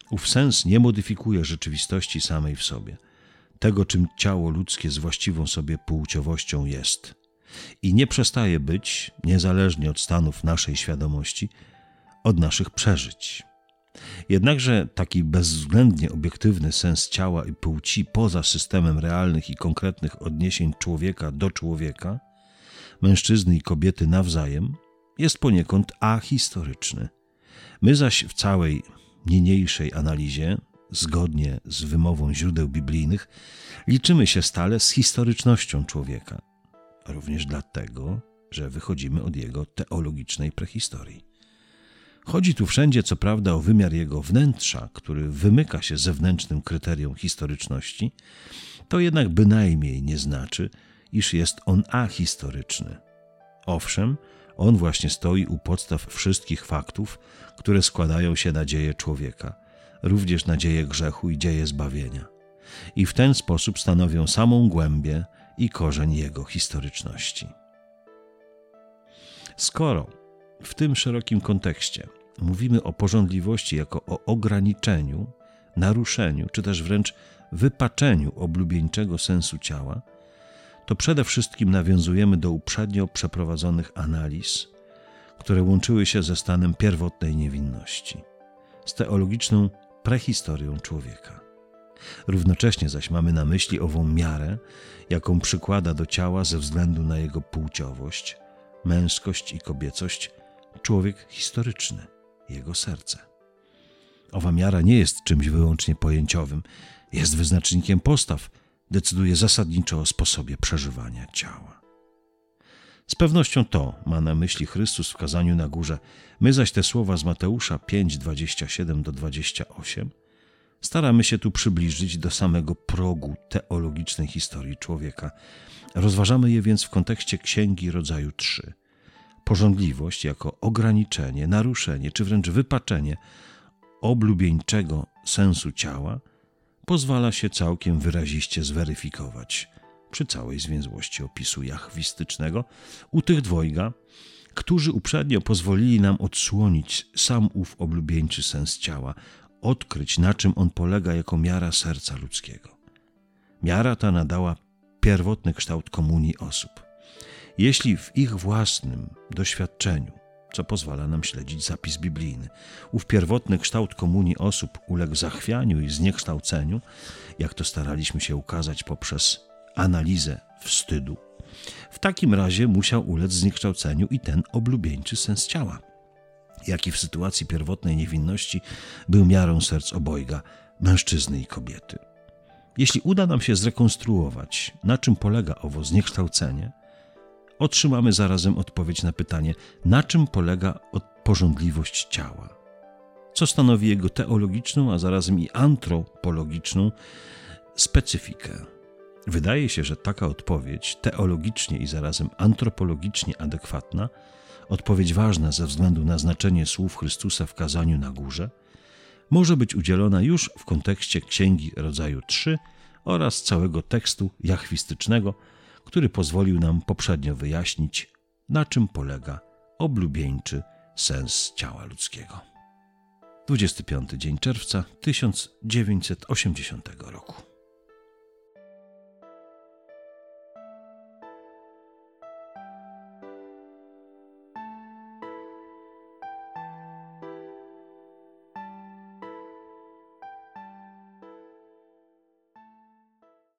Ów sens nie modyfikuje rzeczywistości samej w sobie, tego czym ciało ludzkie z właściwą sobie płciowością jest i nie przestaje być, niezależnie od stanów naszej świadomości, od naszych przeżyć. Jednakże taki bezwzględnie obiektywny sens ciała i płci poza systemem realnych i konkretnych odniesień człowieka do człowieka, mężczyzny i kobiety nawzajem, jest poniekąd ahistoryczny. My zaś w całej niniejszej analizie, zgodnie z wymową źródeł biblijnych, liczymy się stale z historycznością człowieka, również dlatego, że wychodzimy od jego teologicznej prehistorii. Chodzi tu wszędzie, co prawda, o wymiar jego wnętrza, który wymyka się zewnętrznym kryterium historyczności, to jednak bynajmniej nie znaczy, iż jest on ahistoryczny. Owszem, on właśnie stoi u podstaw wszystkich faktów, które składają się na dzieje człowieka, również na dzieje grzechu i dzieje zbawienia. I w ten sposób stanowią samą głębię i korzeń jego historyczności. Skoro w tym szerokim kontekście mówimy o pożądliwości jako o ograniczeniu, naruszeniu, czy też wręcz wypaczeniu oblubieńczego sensu ciała, to przede wszystkim nawiązujemy do uprzednio przeprowadzonych analiz, które łączyły się ze stanem pierwotnej niewinności, z teologiczną prehistorią człowieka. Równocześnie zaś mamy na myśli ową miarę, jaką przykłada do ciała ze względu na jego płciowość, męskość i kobiecość człowiek historyczny, jego serce. Owa miara nie jest czymś wyłącznie pojęciowym, jest wyznacznikiem postaw, decyduje zasadniczo o sposobie przeżywania ciała. Z pewnością to ma na myśli Chrystus w kazaniu na górze. My zaś te słowa z Mateusza 5:27-28 staramy się tu przybliżyć do samego progu teologicznej historii człowieka. Rozważamy je więc w kontekście Księgi Rodzaju 3. Pożądliwość jako ograniczenie, naruszenie czy wręcz wypaczenie oblubieńczego sensu ciała pozwala się całkiem wyraziście zweryfikować przy całej zwięzłości opisu jachwistycznego u tych dwojga, którzy uprzednio pozwolili nam odsłonić sam ów oblubieńczy sens ciała, odkryć, na czym on polega jako miara serca ludzkiego. Miara ta nadała pierwotny kształt komunii osób. Jeśli w ich własnym doświadczeniu, co pozwala nam śledzić zapis biblijny, ów pierwotny kształt komunii osób uległ zachwianiu i zniekształceniu, jak to staraliśmy się ukazać poprzez analizę wstydu, w takim razie musiał ulec zniekształceniu i ten oblubieńczy sens ciała, jaki w sytuacji pierwotnej niewinności był miarą serc obojga, mężczyzny i kobiety. Jeśli uda nam się zrekonstruować, na czym polega owo zniekształcenie, otrzymamy zarazem odpowiedź na pytanie, na czym polega pożądliwość ciała, co stanowi jego teologiczną, a zarazem i antropologiczną specyfikę. Wydaje się, że taka odpowiedź, teologicznie i zarazem antropologicznie adekwatna, odpowiedź ważna ze względu na znaczenie słów Chrystusa w kazaniu na górze, może być udzielona już w kontekście Księgi Rodzaju 3 oraz całego tekstu jachwistycznego, który pozwolił nam poprzednio wyjaśnić, na czym polega oblubieńczy sens ciała ludzkiego. 25 dzień czerwca 1980 roku.